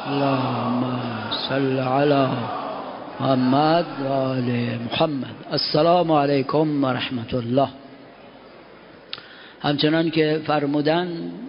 اللهم صل علی محمد و آل محمد. السلام علیکم و رحمت الله. همچنان که فرمودن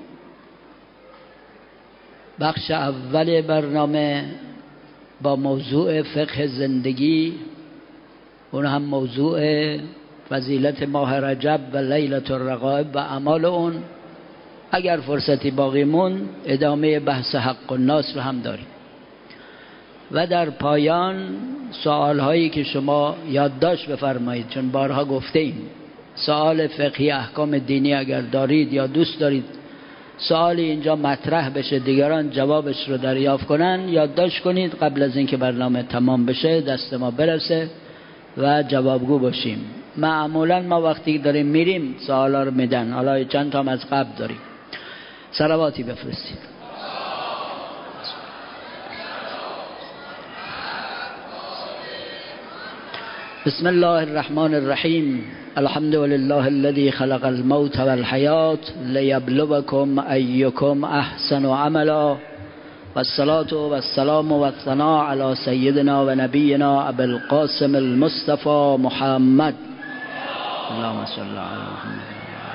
بخش اول برنامه با موضوع فقه زندگی، اون هم موضوع فضیلت ماه رجب و لیلة الرغائب و اعمال اون، اگر فرصتی باقی مون ادامه بحث حق الناس رو هم داریم و در پایان سوال هایی که شما یادداشت بفرمایید، چون بارها گفتیم سوال فقهی احکام دینی اگر دارید یا دوست دارید سوالی اینجا مطرح بشه دیگران جوابش رو دریافت کنن، یادداشت کنید قبل از اینکه برنامه تمام بشه دست ما برسه و جوابگو باشیم. معمولا ما وقتی داریم میریم سوالا رو میدن، حالا چند تا از قبل داریم. صلواتی بفرستید. بسم الله الرحمن الرحیم. الحمد لله الذي خلق الموت والحیات لیبلوکم ایکم احسن عملا والصلاة والسلام والثناء على سيدنا ونبينا ابي القاسم المصطفى محمد. اللهم صل على محمد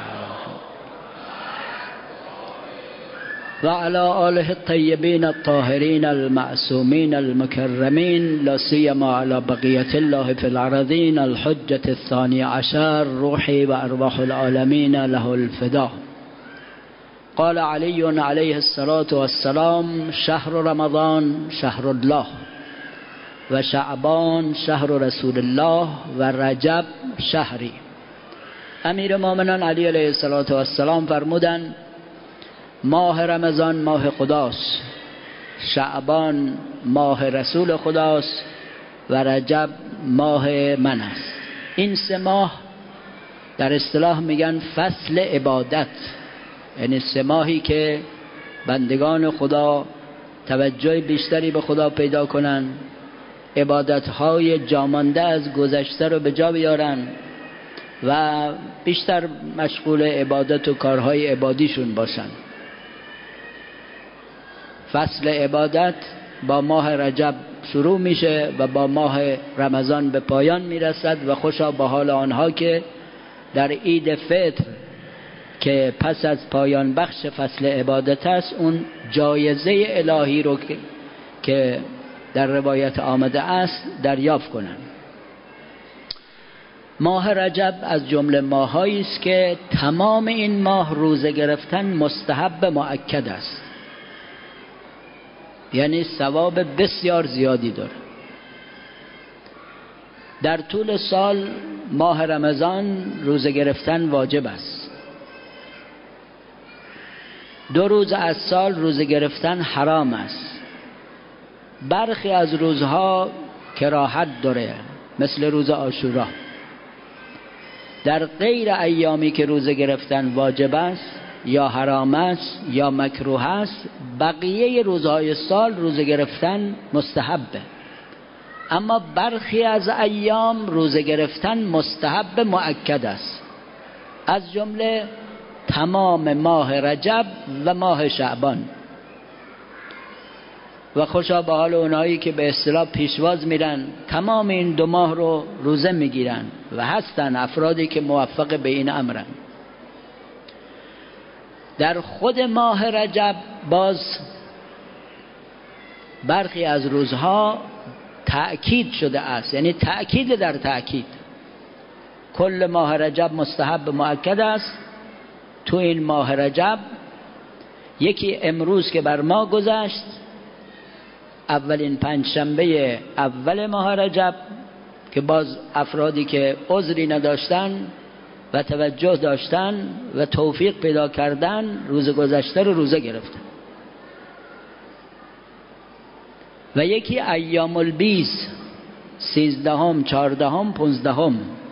وعلى آله الطيبين الطاهرين المعصومين المكرمين، لا سيما على بقية الله في الأرضين الحجة الثاني عشر، روحي وأرواح العالمين له الفداء. قال علي عليه الصلاة والسلام: شهر رمضان شهر الله و شعبان شهر رسول الله و رجب شهری. امیر مومنان علی علیه السلام فرمودند ماه رمضان ماه خداست، شعبان ماه رسول خداست و رجب ماه من است. این سه ماه در اصطلاح میگن فصل عبادت، یعنی سه ماهی که بندگان خدا توجه بیشتری به خدا پیدا کنن، عبادتهای جامانده از گذشته رو به جا بیارن و بیشتر مشغول عبادت و کارهای عبادیشون باشن. فصل عبادت با ماه رجب شروع میشه و با ماه رمضان به پایان میرسد و خوشا به حال آنها که در عید فطر که پس از پایان بخش فصل عبادت است اون جایزه الهی رو که در روایت آمده است دریافت کنند. ماه رجب از جمله ماهایی است که تمام این ماه روزه گرفتن مستحب مؤکد است، یعنی ثواب بسیار زیادی داره. در طول سال ماه رمضان روزه گرفتن واجب است. 2 روز از سال روزه گرفتن حرام است. برخی از روزها کراهت داره، مثل روز عاشورا. در غیر ایامی که روزه گرفتن واجب است یا حرام است یا مکروه است، بقیه روزهای سال روزه گرفتن مستحبه. اما برخی از ایام روزه گرفتن مستحب مؤکد است، از جمله تمام ماه رجب و ماه شعبان. و خوشا به حال اونایی که به اصطلاح پیشواز میرن تمام این 2 ماه رو روزه میگیرن و هستن افرادی که موفق به این امرن. در خود ماه رجب باز برخی از روزها تأکید شده است، یعنی تأکید در تأکید. کل ماه رجب مستحب مؤکد است. تو این ماه رجب یکی امروز که بر ما گذشت، اولین پنجشنبه اول ماه رجب، که باز افرادی که عذری نداشتن و توجه داشتن و توفیق پیدا کردن روز گذشته رو روزه گرفتن. و یکی ایام البیض 13ام 14ام 15ام.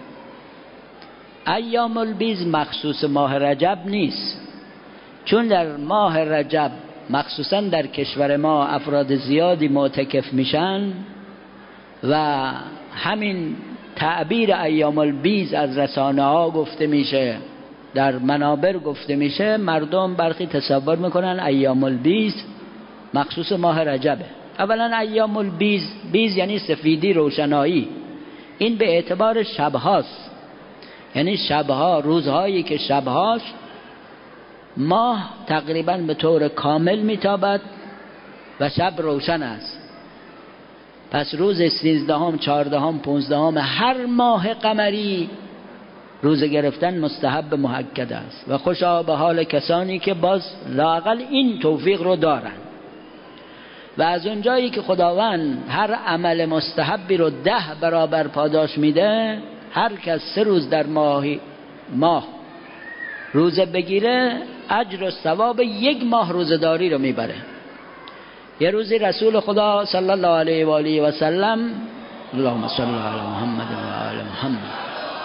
ایام البیض مخصوص ماه رجب نیست، چون در ماه رجب مخصوصا در کشور ما افراد زیادی معتکف میشن و همین تعبیر ایام البیض از رسانه ها گفته میشه، در منابر گفته میشه، مردم برخی تصور میکنن ایام البیض مخصوص ماه رجبه. اولا ایام البیز، بیز یعنی سفیدی، روشنایی، این به اعتبار شبهاست، یعنی شبها، روزهایی که شبهاست ماه تقریبا به طور کامل میتابد و شب روشن است. پس روز 13، 14، 15 هر ماه قمری روزه گرفتن مستحب مؤکد است و خوشا به حال کسانی که باز لااقل این توفیق رو دارن. و از اونجایی که خداوند هر عمل مستحبی رو 10 برابر پاداش میده، هر کس 3 روز در ماه روزه بگیره اجر و ثواب 1 ماه روزه‌داری رو میبره. یه روزی رسول خدا صلی الله علیه و آله و سلم، اللهم صل علی محمد و آل محمد،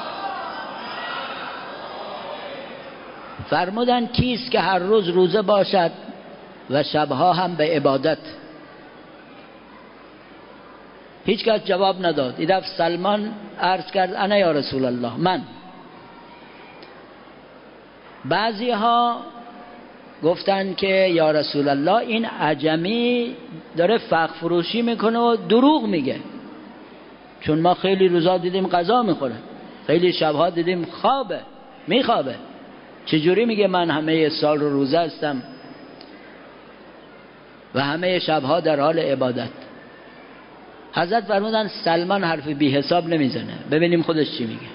فرمودن کیست که هر روز روزه باشد و شبها هم به عبادت؟ هیچ کس جواب نداد. این دفعه سلمان عرض کرد انا یا رسول الله، من. بعضی ها گفتن که یا رسول الله این عجمی داره فخ فروشی میکنه و دروغ میگه، چون ما خیلی روزا دیدیم غذا میخوره، خیلی شبها دیدیم میخوابه، چجوری میگه من همه سال رو روزه هستم و همه شبها در حال عبادت؟ حضرت فرمودن سلمان حرف بی حساب نمیزنه، ببینیم خودش چی میگه.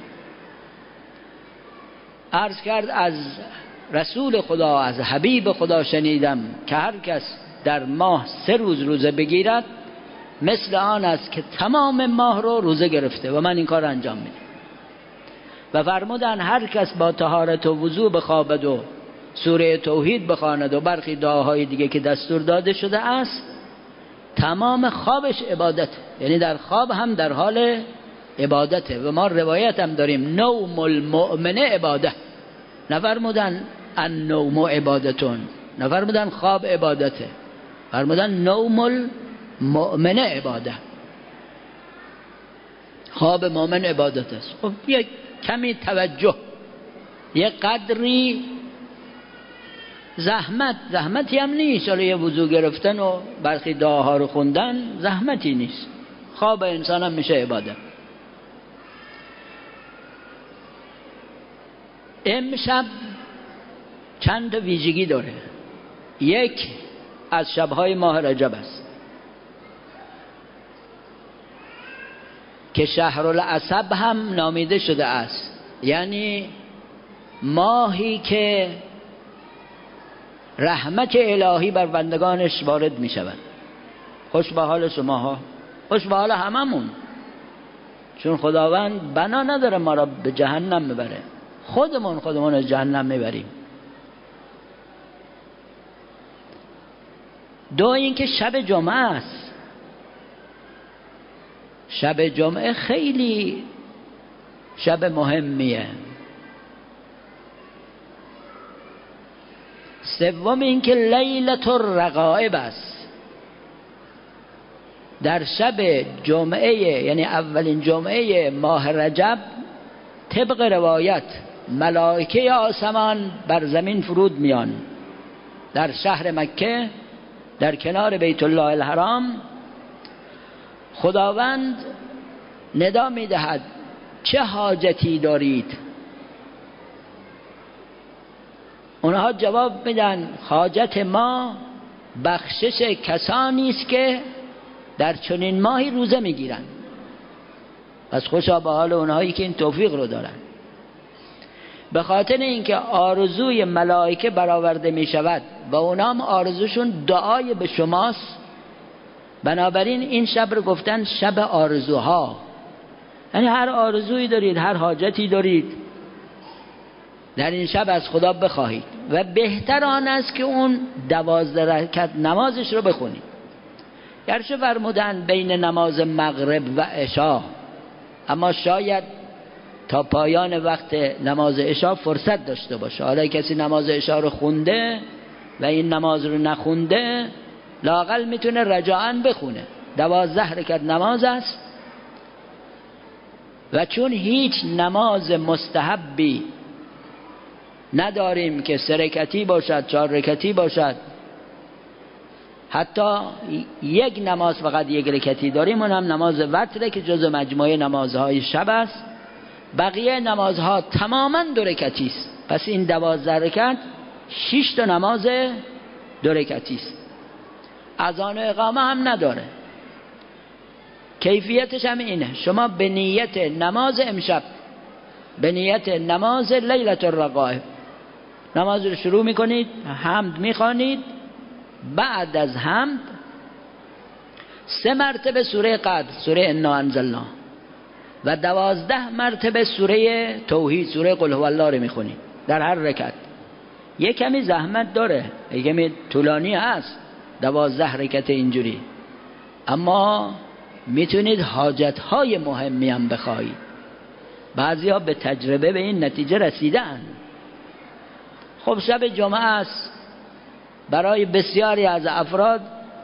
عرض کرد از رسول خدا، از حبیب خدا شنیدم که هر کس در ماه 3 روز روزه بگیرد مثل آن است که تمام ماه رو روزه گرفته و من این کار انجام میدم. و فرمودن هر کس با طهارت و وضو بخوابد و سوره توحید بخواند و برخی دعاهای دیگه که دستور داده شده است، تمام خوابش عبادت، یعنی در خواب هم در حال عبادته. و ما روایت هم داریم نوم المؤمن عباده، نفرمودن النوم عبادتون، نفرمودن خواب عبادته، فرمودن نوم المؤمن عباده، خواب مؤمن عبادت است. خب یک کمی توجه، یک قدری زحمتی هم نیست، حالا یه وضو گرفتن و برخی دعاها رو خوندن زحمتی نیست، خواب انسان هم میشه عبادت. امشب چند ویژگی داره. یک، از شبهای ماه رجب است که شهر العسب هم نامیده شده است، یعنی ماهی که رحمت الهی بر بندگانش وارد می شود. خوش به حال شماها، خوش به حال هممون، چون خداوند بنا نداره ما را به جهنم میبره، خودمون از جهنم میبریم. 2 اینکه شب جمعه است. شب جمعه خیلی شب مهمیه. 3 اینکه لیلة الرغائب است. در شب جمعه، یعنی اولین جمعه ماه رجب، طبق روایت ملائکه آسمان بر زمین فرود میان. در شهر مکه در کنار بیت الله الحرام خداوند ندا میدهد چه حاجتی دارید؟ اونها جواب میدن حاجت ما بخشش کسانی است که در چنین ماهی روزه میگیرن. پس خوشا به حال اونهایی که این توفیق رو دارن. به خاطر اینکه آرزوی ملائکه برآورده می شود و اونا هم آرزوشون دعای به شماست، بنابراین این شب رو گفتن شب آرزوها، یعنی هر آرزویی دارید، هر حاجتی دارید، در این شب از خدا بخواهید. و بهتر آن است که اون 12 رکعت نمازش رو بخونید. گرچه فرمودن بین نماز مغرب و عشا، اما شاید تا پایان وقت نماز عشا فرصت داشته باشه. حالا کسی نماز عشا رو خونده و این نماز رو نخونده، لااقل میتونه رجاءً بخونه. 12 رکعت نماز است و چون هیچ نماز مستحبی نداریم که 3 رکعتی باشد، 4 رکعتی باشد، حتی یک نماز فقط یک رکعتی داریم، اونم نماز وتره که جزء مجموعه نمازهای شب است. بقیه نمازها تماما 2 رکعتی است. پس این 12 رکعت 6 تا نماز 2 رکعتی است. اذان و اقامه هم نداره. کیفیتش هم اینه: شما به نیت نماز امشب، به نیت نماز لیلة الرغائب نماز رو شروع میکنید، حمد میخوانید، بعد از حمد 3 مرتبه سوره قدر، سوره انا انزلنا، و 12 مرتبه سوره توحید، سوره قل هو الله رو میخونید در هر رکعت. یک کمی زحمت داره، یک کمی طولانی هست 12 رکعت اینجوری، اما میتونید حاجتهای مهمی هم بخواهید. بعضیا به تجربه به این نتیجه رسیدن. خب شب جمعه است، برای بسیاری از افراد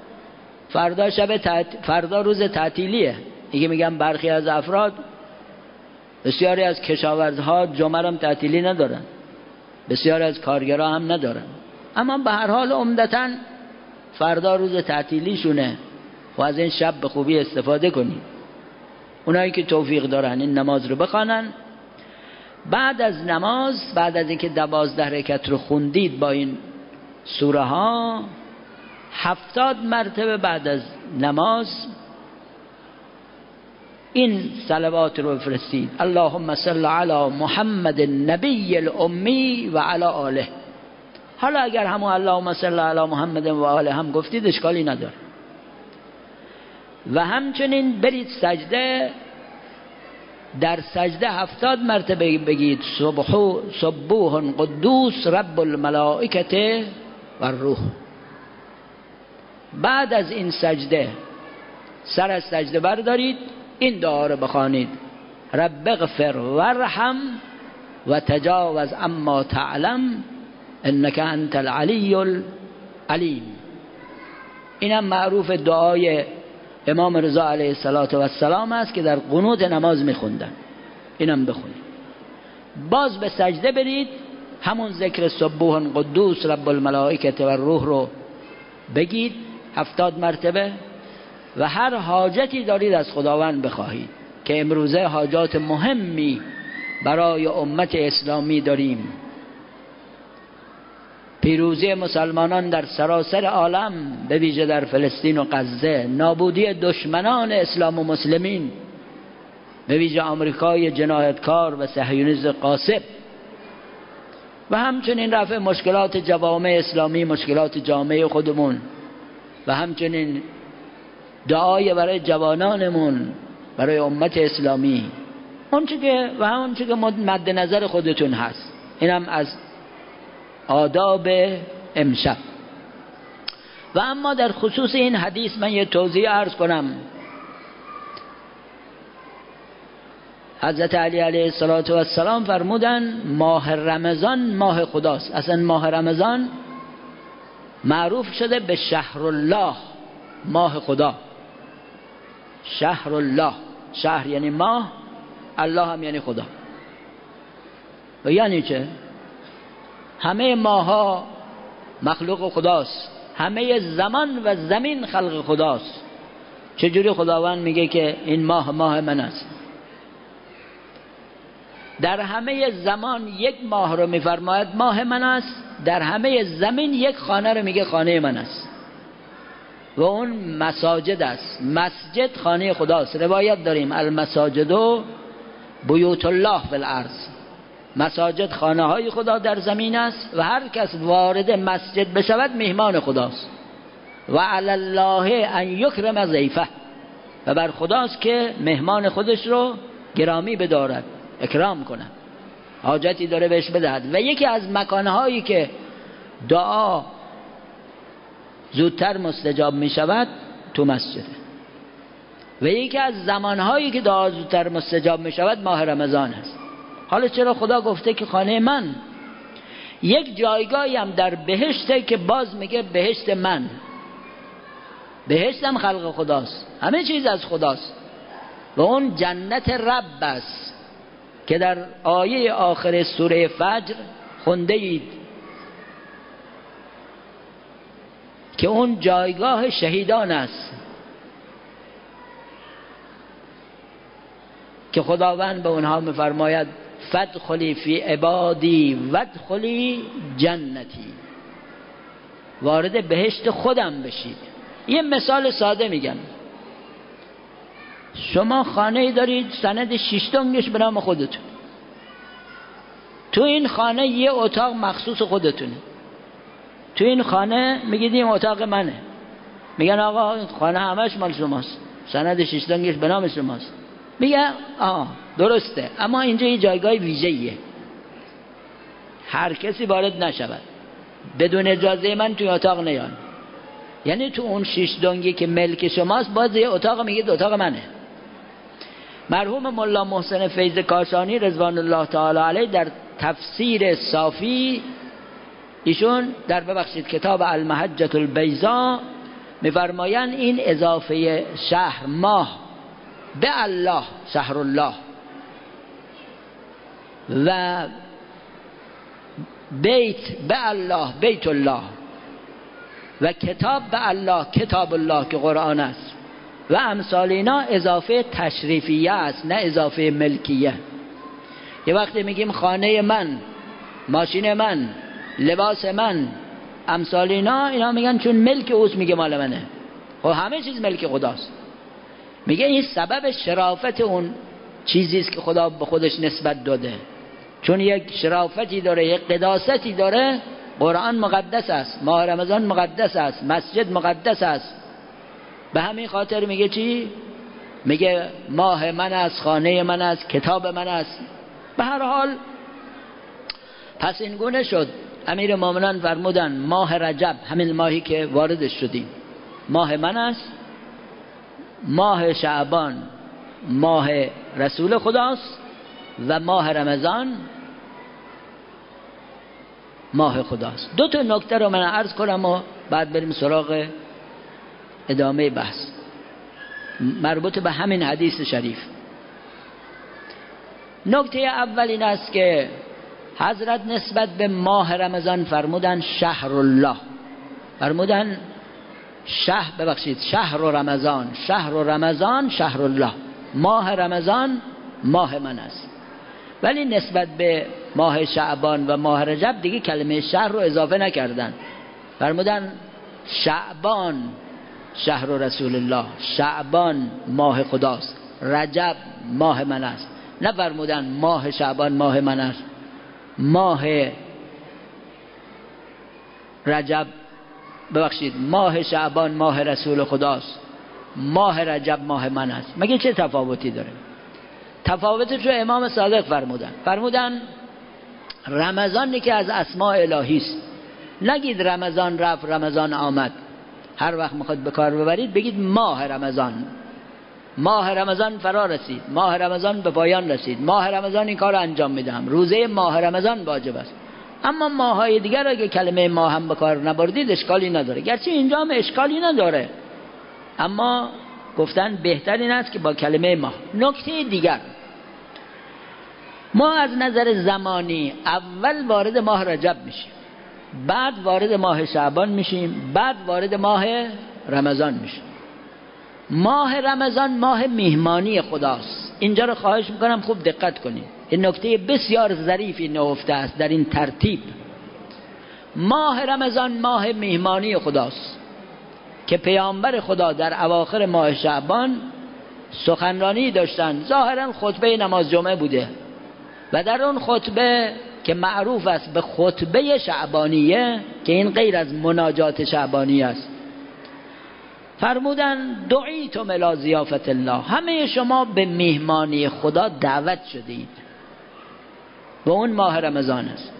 فردا روز تعطیلیه. دیگه میگم برخی از افراد، بسیاری از کشاورزها جمعه هم تعطیلی ندارن، بسیاری از کارگرها هم ندارن، اما به هر حال عمدتاً فردا روز تعطیلیشونه و از این شب به خوبی استفاده کنید. اونایی که توفیق دارن این نماز رو بخوانن. بعد از نماز، بعد از اینکه 12 رکعت رو خوندید با این سوره ها، 70 مرتبه بعد از نماز این صلوات رو بفرستید: اللهم صل علی محمد النبی الامی و علی آله. حالا اگر همون اللهم صل علی محمد و آله هم گفتید اشکالی نداره. و همچنین برید سجده، در سجده 70 مرتبه بگید سبوح قدوس رب الملائکه و الروح. بعد از این سجده سر از سجده بردارید، این دعا رو بخوانید: رب اغفر وارحم و تجاوز اما تعلم انک انت العلی العلیم. اینم معروف دعای امام رضا علیه السلام است که در قنوت نماز میخوندن. اینم بخونید. باز به سجده برید، همون ذکر سبوح قدوس رب الملائکه و الروح رو بگید 70 مرتبه و هر حاجتی دارید از خداوند بخواهید، که امروزه حاجات مهمی برای امت اسلامی داریم. پیروزی مسلمانان در سراسر عالم، به ویژه در فلسطین و غزه، نابودی دشمنان اسلام و مسلمین، به ویژه آمریکای جنایتکار و صهیونیسم غاصب، و همچنین رفع مشکلات جوامع اسلامی، مشکلات جامعه خودمون، و همچنین دعای برای جوانانمون، برای امت اسلامی، اون چه که مد نظر خودتون هست. اینم از آداب امشب. و اما در خصوص این حدیث من یه توضیح عرض کنم. حضرت علی علیه السلام فرمودن ماه رمضان ماه خداست. اصلا ماه رمضان معروف شده به شهر الله، ماه خدا. شهر الله، شهر یعنی ماه، الله هم یعنی خدا. و یعنی چه؟ همه ماها مخلوق خداست، همه زمان و زمین خلق خداست. چجوری خداوند میگه که این ماه من است؟ در همه زمان یک ماه رو میفرماید ماه من است، در همه زمین یک خانه رو میگه خانه من است، و اون مساجد است. مسجد خانه خداست. روایت داریم المساجد بیوت الله فی الارض، مساجد خانه های خدا در زمین است و هر کس وارد مسجد بشود مهمان خداست. و علی الله ان یکرم ضیفه، و بر خداست که مهمان خودش رو گرامی بدارد، اکرام کند، حاجتی داره بهش بدهد. و یکی از مکانهایی که دعا زودتر مستجاب می شود تو مسجده، و یکی از زمانهایی که دعا زودتر مستجاب می شود ماه رمضان است. حالا چرا خدا گفته که خانه من؟ یک جایگاهی هم در بهشته که باز میگه بهشت من. بهشت هم خلق خداست، همه چیز از خداست، و اون جنت رب است که در آیه آخر سوره فجر خونده اید که اون جایگاه شهیدان است که خداوند به اونها می‌فرماید فادخلی فی عبادی وادخلی جنتی، وارد بهشت خودم بشید. یه مثال ساده میگم، شما خانه‌ای دارید سند 6 دنگش به نام خودتون، تو این خانه یه اتاق مخصوص خودتونه، تو این خانه میگید این اتاق منه، میگن آقا خانه همش مال شماست، سند 6 دنگش به نام شماست، میگه درسته، اما اینجا یه جایگاه ویژه‌ایه، هر کسی وارد نشود، بدون اجازه من توی اتاق نیان. یعنی تو اون 6 دنگی که ملک شماست باز یه اتاق میگید اتاق منه. مرحوم ملا محسن فیض کاشانی رضوان الله تعالی علیه در تفسیر صافی ایشون در کتاب المحجة البیضاء میفرمایند این اضافه شهر ماه به الله شهر الله و بیت به الله بیت الله و کتاب به الله کتاب الله که قرآن است و امثال اینا اضافه تشریفیه است نه اضافه ملکیه. یه وقتی میگیم خانه من، ماشین من، لباس من، امثال اینا میگن چون ملک اوست میگه مال منه. خب همه چیز ملک خداست. میگه این سبب شرافت اون چیزی است که خدا به خودش نسبت داده، چون یک شرافتی داره، یک قداستی داره. قرآن مقدس است، ماه رمضان مقدس است، مسجد مقدس است. به همین خاطر میگه چی؟ میگه ماه من است، خانه من است، کتاب من است. به هر حال پس این گونه شد. امیر مومنان فرمودن ماه رجب، همین ماهی که واردش شدیم، ماه من است، ماه شعبان ماه رسول خداست و ماه رمضان ماه خداست. 2 تا نکته رو من عرض کنم و بعد بریم سراغ ادامه بحث مربوط به همین حدیث شریف. نکته اول این است که حضرت نسبت به ماه رمضان فرمودن شهر الله، فرمودن شهر رمضان، شهر رمضان شهر الله، ماه رمضان ماه من است. ولی نسبت به ماه شعبان و ماه رجب دیگه کلمه شهر رو اضافه نکردن، فرمودن شعبان شهر رسول الله، شعبان ماه خداست، رجب ماه من است. نفرمودن ماه شعبان ماه من است، ماه رجب ماه شعبان ماه رسول خداست، ماه رجب ماه من است. مگه چه تفاوتی داره؟ تفاوتش رو امام صادق فرمودن رمضانی که از اسماء الهی است. نگید رمضان رفت رمضان آمد، هر وقت میخواد به کار ببرید بگید ماه رمضان، ماه رمضان فرا رسید، ماه رمضان به پایان رسید، ماه رمضان این کار انجام میدم، روزه ماه رمضان واجب است. اما ماهای دیگر اگه کلمه ماه هم به کار نبردید اشکالی نداره، گرچه اینجا هم اشکالی نداره، اما گفتن بهتر این است که با کلمه ماه. نکته دیگر، ما از نظر زمانی اول وارد ماه رجب میشیم، بعد وارد ماه شعبان میشیم، بعد وارد ماه رمضان میشیم. ماه رمضان ماه میهمانی خداست. اینجا رو خواهش میکنم خوب دقت کنید، این نکته بسیار ظریفی نهفته است در این ترتیب. ماه رمضان ماه میهمانی خداست که پیامبر خدا در اواخر ماه شعبان سخنرانی داشتن، ظاهرا خطبه نماز جمعه بوده و در اون خطبه که معروف است به خطبه شعبانیه که این غیر از مناجات شعبانی است، فرمودن دعیتم الی ضیافت الله، همه شما به میهمانی خدا دعوت شدید و اون ماه رمضان است.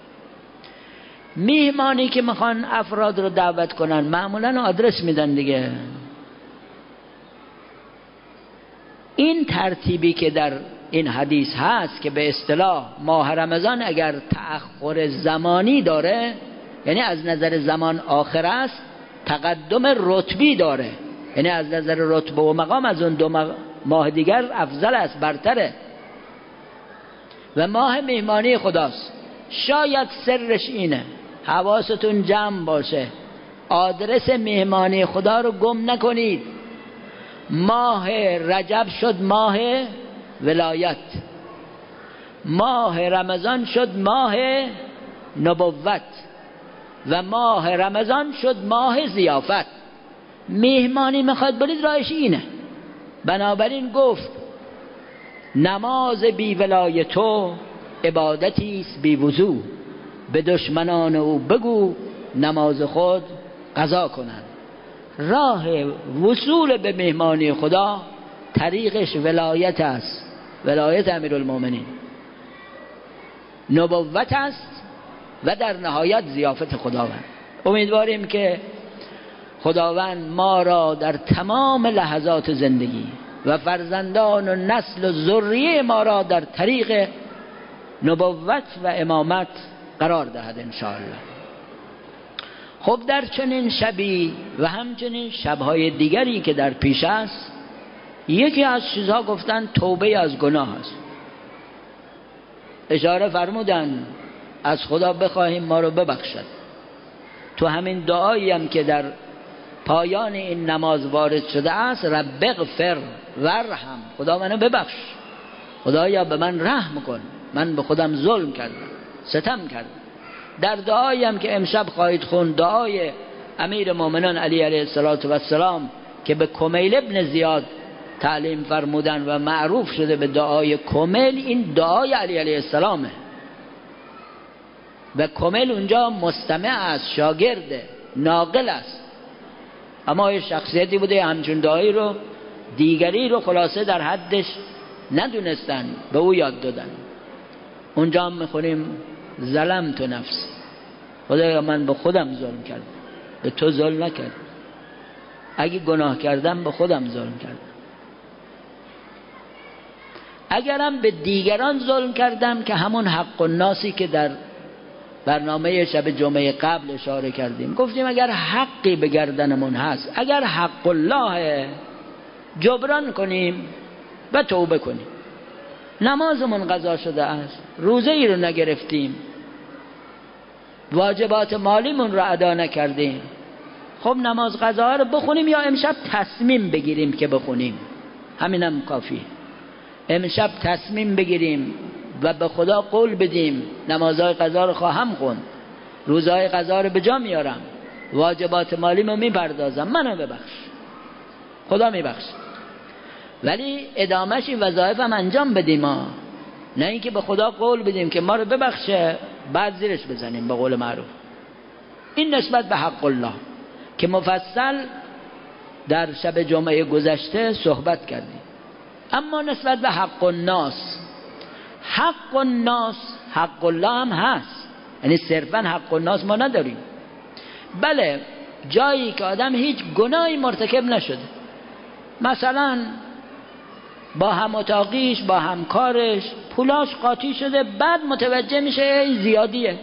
میهمانی که میخوان افراد رو دعوت کنن معمولا آدرس میدن دیگه. این ترتیبی که در این حدیث هست که به اصطلاح ماه رمضان اگر تأخر زمانی داره، یعنی از نظر زمان آخر است، تقدم رتبی داره، یعنی از نظر رتبه و مقام از اون 2 ماه دیگر افضل است، برتره و ماه میهمانی خداست. شاید سرش اینه، حواستون جمع باشه، آدرس مهمانی خدا رو گم نکنید. ماه رجب شد ماه ولایت، ماه رمضان شد ماه نبوت و ماه رمضان شد ماه ضیافت. مهمانی میخواد برید راهش اینه. بنابراین گفت نماز بی ولای تو عبادتی است بی وضو، به دشمنان او بگو نماز خود قضا کنند. راه وصول به مهمانی خدا طریقش ولایت است، ولایت امیرالمومنین، نبوت است و در نهایت ضیافت خداوند. امیدواریم که خداوند ما را در تمام لحظات زندگی و فرزندان و نسل و ذریه ما را در طریق نبوت و امامت قرار دهد انشاءالله. خب در چنین شبی و همچنین شبهای دیگری که در پیش است، یکی از چیزها گفتن توبه از گناه است. اشاره فرمودن از خدا بخواهیم ما رو ببخشد. تو همین دعایی هم که در پایان این نماز وارد شده است، رب اغفر ورحم، خدا منو ببخش، خدایا به من رحم کن، من به خودم ظلم کردم، ستم کردم. در دعایی هم که امشب خواهید خوند، دعای امیر مومنان علی علیه السلام که به کمیل ابن زیاد تعلیم فرمودن و معروف شده به دعای کمیل، این دعای علی علیه السلامه و کمیل اونجا مستمع است، شاگرده، ناقل است، اما یه شخصیتی بوده همچون دعایی رو دیگری رو خلاصه در حدش ندونستن، به او یاد دادن. اونجا هم میخونیم ظلمت نفسی، خدایا من به خودم ظلم کردم، به تو ظلم نکردم. اگه گناه کردم به خودم ظلم کردم، اگرم به دیگران ظلم کردم که همون حق الناسی که در برنامه شب جمعه قبل اشاره کردیم، گفتیم اگر حقی به گردنمون هست، اگر حق الله جبران کنیم و توبه کنیم. نمازمون قضا شده است، روزه ای رو نگرفتیم، واجبات مالیمون رو ادا نکردیم، خب نماز قضا رو بخونیم یا امشب تصمیم بگیریم که بخونیم، همینم کافی. امشب تصمیم بگیریم و به خدا قول بدیم نمازهای قضا رو خواهم خوند، روزهای قضا رو به جا میارم، واجبات مالیمو میپردازم، منو ببخش، خدا میبخش. ولی ادامهش این وظایف هم انجام بدیم ما، نه اینکه به خدا قول بدیم که ما رو ببخشه بعد زیرش بزنیم به قول معروف. این نسبت به حق الله که مفصل در شب جمعه گذشته صحبت کردیم. اما نسبت به حق الناس، حق الناس حق الله هم هست، یعنی صرفا حق الناس ما نداریم. بله جایی که آدم هیچ گناهی مرتکب نشده، مثلا با هم اتاقیش با همکارش پولاش قاطی شده، بعد متوجه میشه ای زیادیه،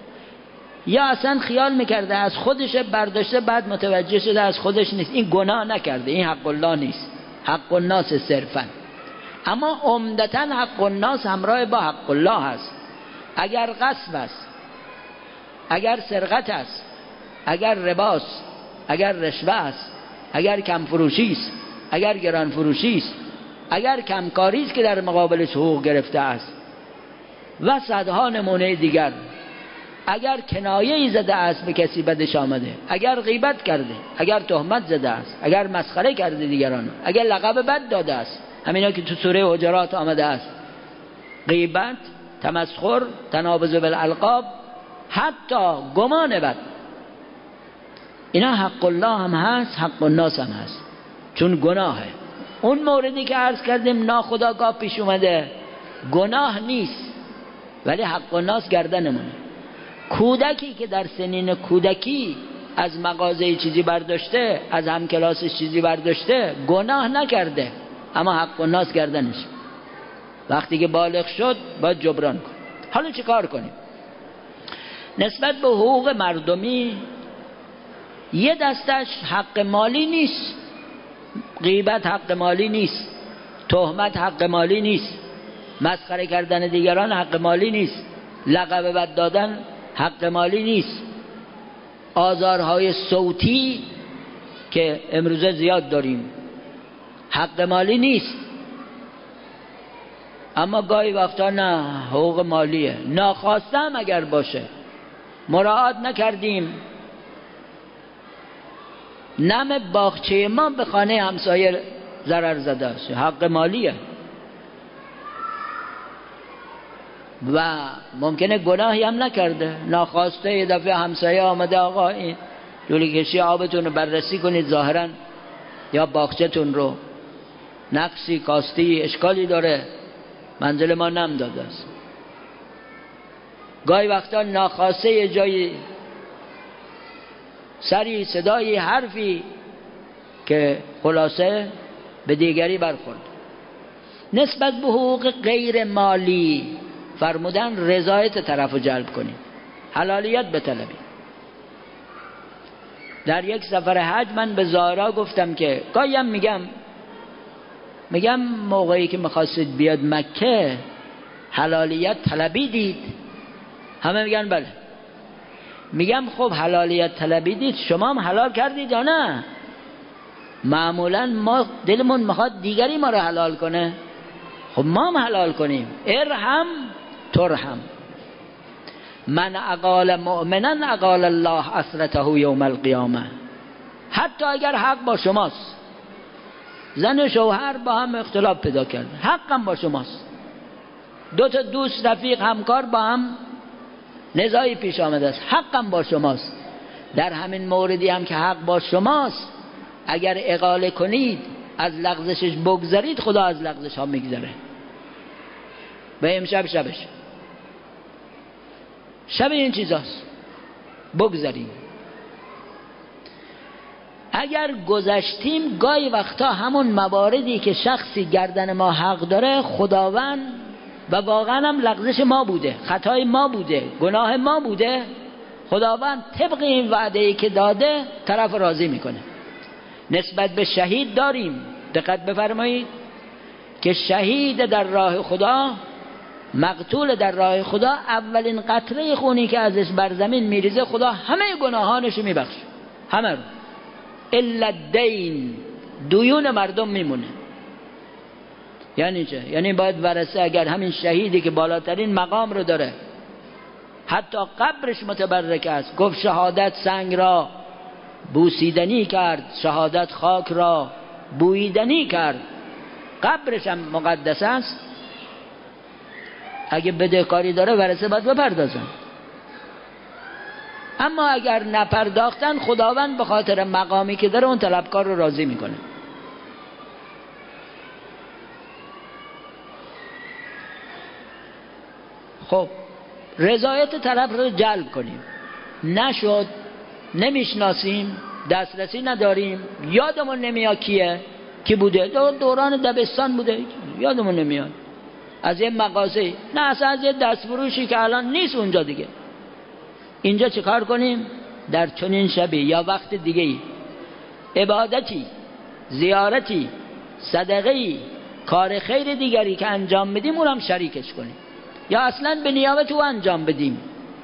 یا اصلا خیال میکرده از خودش برداشته، بعد متوجه شده از خودش نیست، این گناه نکرده، این حق الله نیست، حق الناس صرفا. اما عمدتاً حق الناس همراه با حق الله هست. اگر غصب است، اگر سرقت است، اگر رباست، اگر رشوه است، اگر کم فروشی است، اگر گران فروشی است، اگر کمکاری است که در مقابلش حقوق گرفته است و صدها نمونه دیگر، اگر کنایه‌ای زده است به کسی بدش آمده، اگر غیبت کرده، اگر تهمت زده است، اگر مسخره کرده دیگران، اگر لقب بد داده است، همینا که تو سوره حجرات آمده است، غیبت، تمسخر، تنابز بالالقاب، حتی گمان بد، اینا حق الله هم هست، حق الناس هم هست، چون گناهه. اون موردی که عرض کردیم ناخودآگاه پیش اومده گناه نیست ولی حق الناس گردنمونه. کودکی که در سنین کودکی از مغازه چیزی برداشته، از همکلاسش چیزی برداشته، گناه نکرده اما حق الناس گردنش، وقتی که بالغ شد باید جبران کن. حالا چه کار کنیم؟ نسبت به حقوق مردمی یه دستش حق مالی نیست، غیبت حق مالی نیست، تهمت حق مالی نیست، مسخره کردن دیگران حق مالی نیست، لقب بد دادن حق مالی نیست، آزارهای صوتی که امروزه زیاد داریم حق مالی نیست، اما گاهی وقتا نه، حقوق مالیه. ناخواسته هم اگر باشه مراعات نکردیم، نم باغچه ما به خانه همسایه ضرر زده است، حق مالیه. و ممکنه گناهی هم نکرده، ناخواسته یه دفعه همسایه آمده آقا این لوله کشی آبتون رو بررسی کنید ظاهرا، یا باغچه‌تون رو نقصی کاستی اشکالی داره، منزل ما نم داده است. گاهی وقتا ناخواسته یه جایی سری صدایی حرفی که خلاصه به دیگری برخورد. نسبت به حقوق غیر مالی فرمودن رضایت طرف رو جلب کنیم، حلالیت بطلبیم. در یک سفر حج من به زائرها گفتم که گاهی هم میگم موقعی که میخواستید بیاد مکه حلالیت طلبیدید؟ همه میگن بله. میگم خب حلالیت طلبیدید، شما هم حلال کردید یا نه؟ معمولا ما دلمون میخواد دیگری ما رو حلال کنه، خب ما هم حلال کنیم. ارحم ترحم، من اقال مؤمنا اقال الله اسرته یوم القیامه. حتی اگر حق با شماست، زن و شوهر با هم اختلاف پیدا کرد، حقم با شماست، دو تا دوست رفیق همکار با هم نزاعی پیش آمده است، حقم با شماست. در همین موردی هم که حق با شماست، اگر اقاله کنید از لغزشش بگذارید، خدا از لغزش ها میگذره. به امشب شب این چیزاست، بگذاریم. اگر گذشتیم گاهی وقتا همون مواردی که شخصی گردن ما حق داره، خداوند و واقعا هم لغزش ما بوده، خطای ما بوده، گناه ما بوده، خداوند طبق این وعده‌ای که داده طرف راضی میکنه. نسبت به شهید داریم، دقت بفرمایید که شهید در راه خدا، مقتول در راه خدا، اولین قطره خونی که ازش بر زمین میریزه خدا همه گناهانش رو میبخشه، همه رو، الا الدین، دیون مردم میمونه. یعنی چه؟ یعنی باید ورثه، اگر همین شهیدی که بالاترین مقام رو داره، حتی قبرش متبرک است، گفت شهادت سنگ را بوسیدنی کرد، شهادت خاک را بویدنی کرد، قبرش هم مقدس است، اگه بدهکاری داره ورثه باید بپردازن. اما اگر نپرداختن، خداوند به خاطر مقامی که داره اون طلبکار رو راضی میکنه. خب رضایت طرف رو جلب کنیم. نشد، نمیشناسیم، دسترسی نداریم، یادمون نمیاد کی بوده، دوران دبستان بوده، یادمون نمیاد، از یه مغازه، نه اصلا از یه دستفروشی که الان نیست اونجا دیگه. اینجا چه کار کنیم؟ در چنین شبی یا وقت دیگه عبادتی، زیارتی، صدقه‌ای، کار خیر دیگری که انجام بدیم اونم شریکش کنیم، یا اصلا به نیابت او انجام بدیم.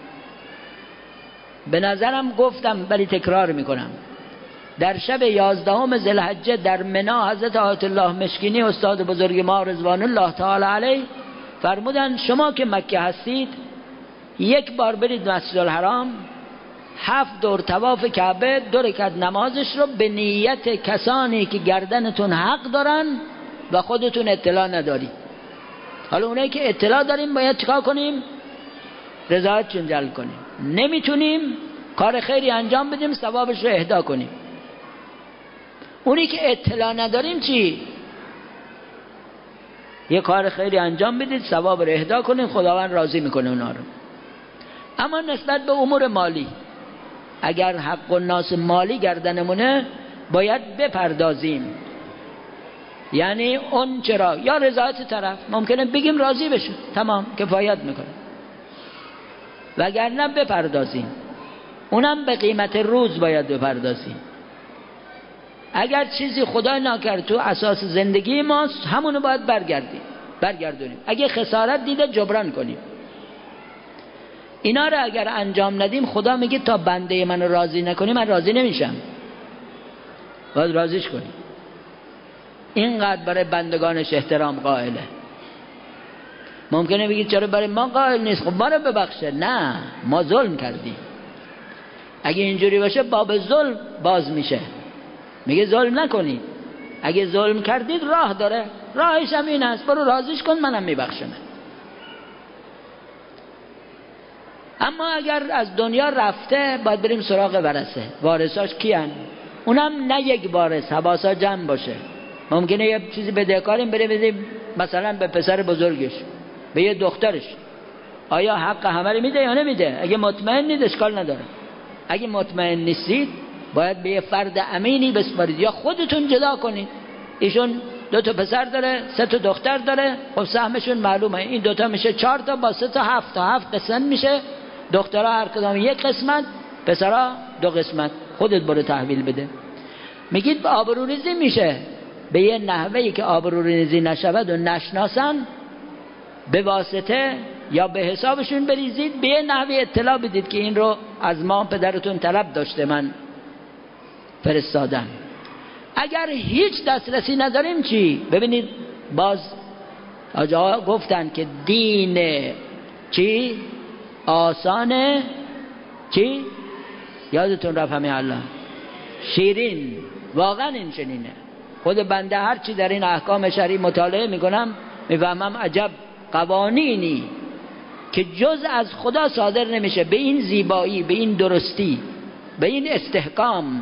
به نظرم گفتم ولی تکرار میکنم، در شب 11 ذوالحجه در منی حضرت آیت الله مشکینی استاد بزرگ ما رضوان الله تعالی علیه فرمودن شما که مکه هستید، یک بار برید مسجد الحرام، 7 دور طواف کعبه، 2 رکعت نمازش رو به نیت کسانی که گردنتون حق دارن و خودتون اطلاع ندارید. حالا اونایی که اطلاع داریم باید چیکار کنیم؟ رضایتشون جلب کنیم. نمیتونیم کار خیری انجام بدیم ثوابش رو اهدا کنیم. اونی که اطلاع نداریم چی؟ یه کار خیری انجام بدید، ثواب رو اهدا کنیم، خداوند راضی میکنه اونا رو. اما نسبت به امور مالی، اگر حق الناس مالی گردنمونه باید بپردازیم. یعنی اون چرا؟ یا رضایت طرف ممکنه بگیم راضی بشه، تمام کفایت میکنه، وگرنه بپردازیم. اونم به قیمت روز باید بپردازیم. اگر چیزی خدا نکرد تو اساس زندگی ماست، همونو باید برگردونیم. اگه خسارت دیده جبران کنیم. اینا رو اگر انجام ندیم خدا میگه تا بنده من راضی نکنی من راضی نمیشم. باید راضیش کنی. اینقدر برای بندگانش احترام قائله. ممکنه بگید چرا برای ما قائل نیست؟ خب ما رو ببخشه. نه، ما ظلم کردیم. اگه اینجوری باشه باب ظلم باز میشه، میگه ظلم نکنید. اگه ظلم کردید راه داره، راهش هم این است، برو راضیش کن منم میبخشم. اما اگر از دنیا رفته باید بریم سراغ ورثه. وارثاش کیان؟ اونم نه یک وارث، حواسا جمع باشه. ممکنه یه چیزی بدهکاریم بدیم مثلا به پسر بزرگش، به یه دخترش. آیا حق همه رو میده یا نمیده؟ اگه مطمئن نیست اشکال نداره. اگه مطمئن نیستید باید به یه فرد امینی بسپارید یا خودتون جدا کنید. ایشون 2 تا پسر داره، 3 تا دختر داره، خب سهمشون معلومه. این 2 تا میشه 4 تا، با 3 تا 7 تا، 7 قسمت میشه. دخترها هر کدام 1 قسمت، پسرها 2 قسمت. خودت برو تحویل بده. میگید آبروریزی میشه به یه نحوهی که آبروریزی نشود و نشناسن، به واسطه یا به حسابشون بریزید، به یه نحوه اطلاع بدید که این رو از ما پدرتون طلب داشته من فرستادم. اگر هیچ دسترسی نداریم چی؟ ببینید باز آجا گفتن که دین چی؟ آسانه چی؟ یادتون رفت همه الله شیرین. واقعا این چنینه. خود بنده هر چی در این احکام شرعی مطالعه میکنم میفهمم عجب قوانینی که جز از خدا صادر نمیشه به این زیبایی، به این درستی، به این استحکام.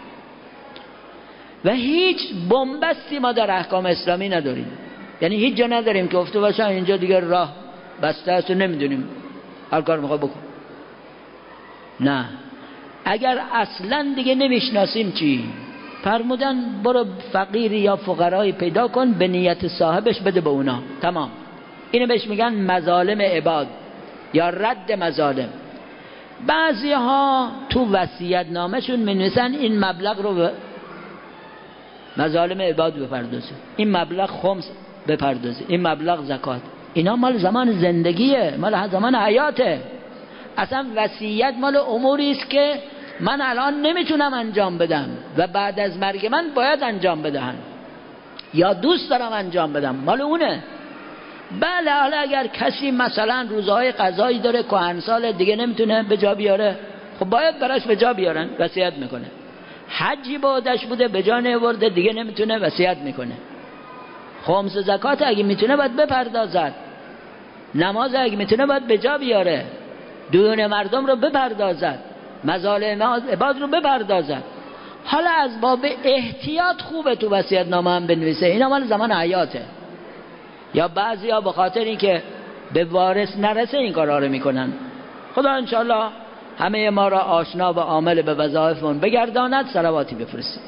و هیچ بنبستی ما در احکام اسلامی نداریم. یعنی هیچ جا نداریم که گفته باشه اینجا دیگر راه بسته است و نمیدونیم هر کار میخواد بکن. نه، اگر اصلا دیگه نمیشناسیم چی؟ فرمودن برو فقیری یا فقرایی پیدا کن، به نیت صاحبش بده به اونا، تمام. اینو بهش میگن مظالم عباد یا رد مظالم. بعضی ها تو وصیت نامشون می‌نویسن این مبلغ رو به مظالم عباد بپردازه، این مبلغ خمس بپردازه، این مبلغ زکات. اینا مال زمان زندگیه، مال زمان حیاته. اصلا وصیت مال اموری است که من الان نمیتونم انجام بدم و بعد از مرگ من باید انجام بدهم یا دوست دارم انجام بدم، مال اونه. بله، حالا اگر کسی مثلا روزهای قضایی داره، کهنسال دیگه نمیتونه به جا بیاره، خب باید براش به جا بیارن، وصیت میکنه. حجی بودش بوده به جا نیاورده دیگه نمیتونه، وصیت میکنه. خمس زکات اگه میتونه باید بپردازد. نماز اگه میتونه باید به جا بیاره. دیون مردم رو بپردازد. مظالم عباد رو بپردازد. حالا از باب احتیاط خوبه تو وصیت نامه هم بنویسه، اینا مال زمان حیاته. یا بعضیا به خاطر اینکه به وارث نرسه این کارا رو میکنن. خدا انشالله همه ما را آشنا و عامل به وظایفمون بگرداند. صلواتی بفرستید.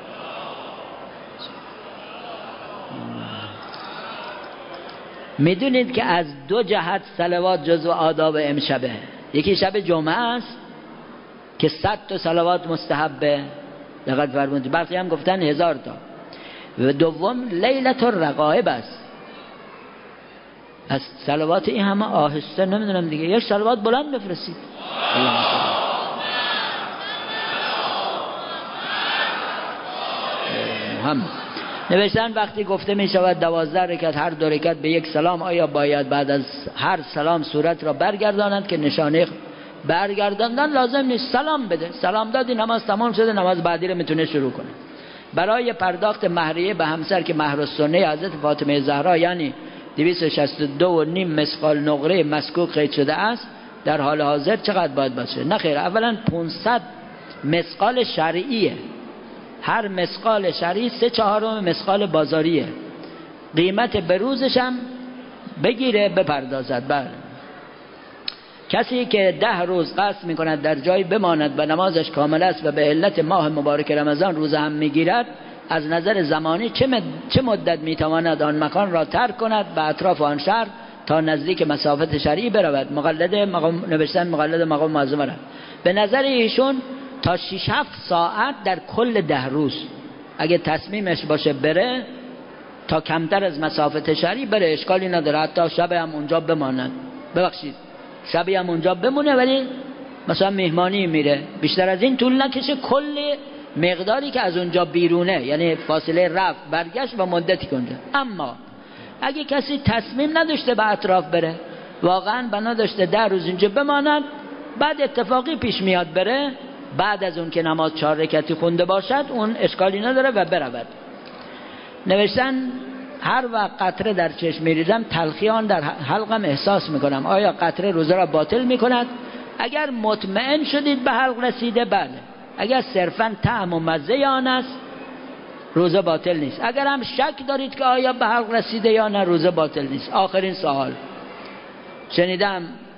میدونید که از 2 جهت صلوات جزو آداب امشبه. یکی شب جمعه است که 100 تا صلوات مستحبه، دقت فرمودید. برخی هم گفتن 1000 تا. و دوم لیلة الرغائب است. از صلوات این همه آهسته نمیدونم دیگه، یک صلوات بلند بفرستید. نوشتن وقتی گفته می شود 12 رکعت هر 2 رکعت به 1 سلام، آیا باید بعد از هر سلام صورت را برگردانند که نشانه برگرداندن لازم نیست؟ سلام بده، سلام دادی نماز تمام شده، نماز بعدی رو میتونه شروع کنه. برای پرداخت مهریه به همسر که مهر السنه حضرت فاطمه زهرا یعنی 262.5 مثقال نقره مسکوک قید شده است، در حال حاضر چقدر باید باشه؟ نه خیر، اولا 500 مثقال شرعیه. هر مثقال شرعی 3/4 مثقال بازاریه. قیمت بروزش هم بگیره بپردازد. بله، کسی که 10 روز قصد میکند در جایی بماند و نمازش کامل است و به علت ماه مبارک رمضان روزه هم میگیرد، از نظر زمانی چه مدت میتواند آن مکان را ترک کند به اطراف آن شهر تا نزدیک مسافت شرعی برود؟ نوشتن مقلد مقام معظم را. به نظر ایشون تا 6-7 ساعت در کل 10 روز اگه تصمیمش باشه بره تا کمتر از مسافت شرعی بره، اشکالی نداره، حتی شب هم اونجا بماند. ببخشید شبی هم اونجا بمونه ولی مثلا مهمانی میره، بیشتر از این طول نکشه. کل مقداری که از اونجا بیرونه، یعنی فاصله رفت برگشت و مدتی کنده. اما اگه کسی تصمیم نداشته به اطراف بره، واقعا بنا داشته 10 روز اینجا بماند، بعد اتفاقی پیش میاد بره، بعد از اون که نماز 4 رکعتی خونده باشد اون اشکالی نداره و برود. نوشتن هر وقت قطره در چشم میریزم تلخیان در حلقم احساس میکنم، آیا قطره روزه را باطل میکند؟ اگر مطمئن شدید به حلق رسیده بله، اگر صرفا طعم و مزه آن است روزه باطل نیست. اگر هم شک دارید که آیا به حلق رسیده یا نه روزه باطل نیست. آخرین سوال، شنیدم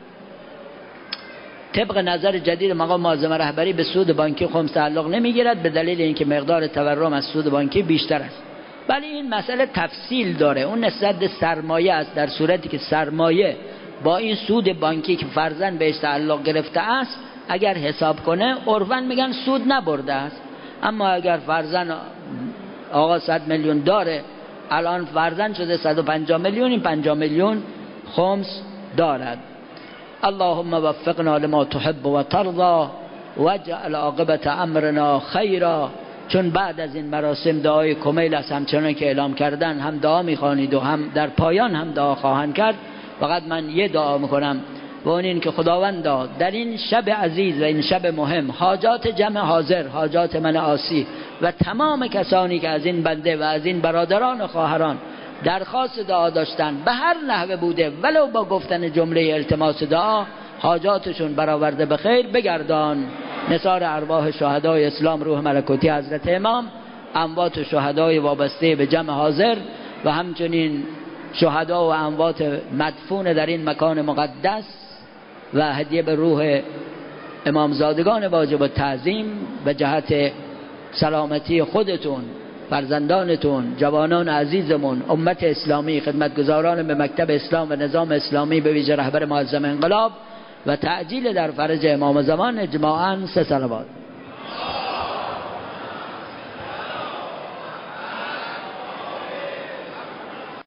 طبق نظر جدید مقام معظم رهبری به سود بانکی خمس تعلق نمیگیرد به دلیل اینکه مقدار تورم از سود بانکی بیشتر است. ولی این مسئله تفصیل داره، اون نسبت سرمایه است. در صورتی که سرمایه با این سود بانکی که فرضاً بهش تعلق گرفته است اگر حساب کنه عرفاً میگن سود نبرده است. اما اگر فرضاً آقا 100 میلیون داره، الان فرضاً شده 150 میلیون، این 50 میلیون خمس دارد. اللهم وفقنا لما تحب و ترضى واجعل عاقبت امرنا خیرا. چون بعد از این مراسم دعای کمیل است، همچنان که اعلام کردن هم دعا میخوانید و هم در پایان هم دعا خواهند کرد. فقط من یه دعا میکنم و اون این که خداوندا در این شب عزیز و این شب مهم حاجات جمع حاضر، حاجات من عاصی و تمام کسانی که از این بنده و از این برادران و خواهران درخواست دعا داشتن به هر نحوه بوده ولو با گفتن جمله التماس دعا، حاجاتشون برآورده به خیر بگردان. نثار ارواح شهدای اسلام روح ملکوتی حضرت امام، اموات شهدای وابسته به جمع حاضر و همچنین شهدا و اموات مدفون در این مکان مقدس و هدیه به روح امامزادگان واجب التعظیم به جهت سلامتی خودتون، فرزندانتون، جوانان عزیزمون، امت اسلامی، خدمتگزاران به مکتب اسلام و نظام اسلامی به ویژه رهبر معظم انقلاب و تعجیل در فرج امام زمان اجماعاً 3 صلوات.